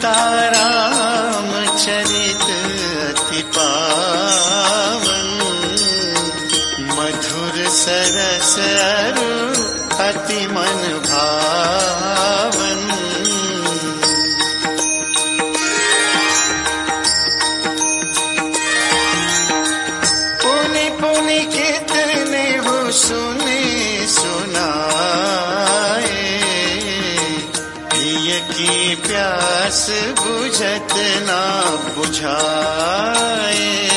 रामचरित अति पावन, मधुर सरस अरु अति मन भावन। पुनि पुनि कितने हो सुने सुनाए, प्रिय की प्यास बुझत ना बुझाए।